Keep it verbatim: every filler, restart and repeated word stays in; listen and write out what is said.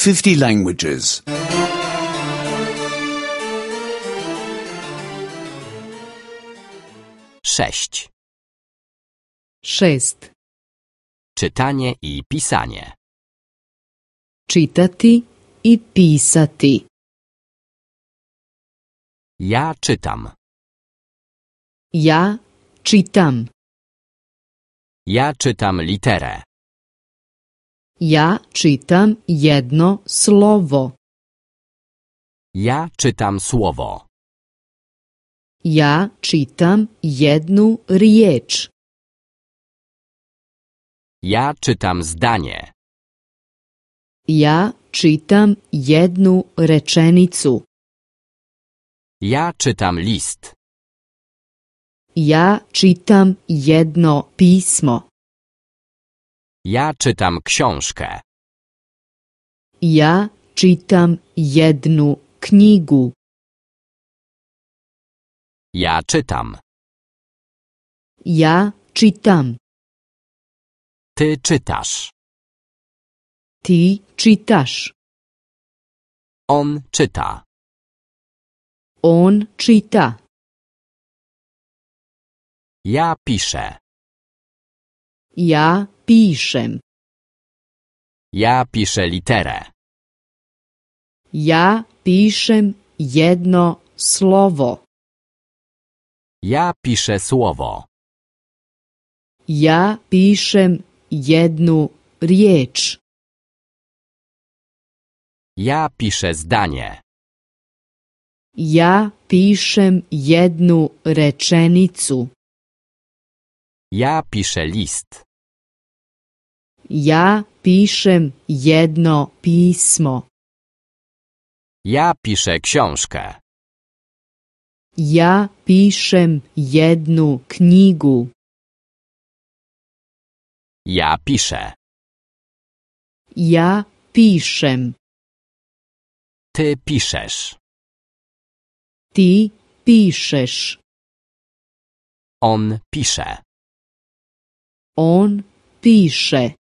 fifty languages. Sześć. Šest. Czytanie i pisanie. Čitati i pisati. Ja czytam. Ja čitam. Ja czytam literę. Ja čitam jedno slovo. Ja czytam słowo. Ja čitam jednu riječ. Ja czytam zdanie. Ja čitam jednu rečenicu. Ja czytam list. Ja čitam jedno pismo. Ja czytam książkę. Ja čitam jednu knjigu. Ja czytam. Ja čitam. Ty czytasz. Ti čitaš. On czyta. On čita. Ja piszę. Ja pišem. Ja piszę literę. Ja pišem jedno slovo. Ja piszę słowo. Ja pišem jednu riječ. Ja piszę zdanie. Ja pišem jednu rečenicu. Ja piszę list. Ja pišem jedno pismo. Ja piszę książkę. Ja pišem jednu knjigu. Ja piszę. Ja pišem. Ty piszesz. Ti pišeš. On pisze. On piše.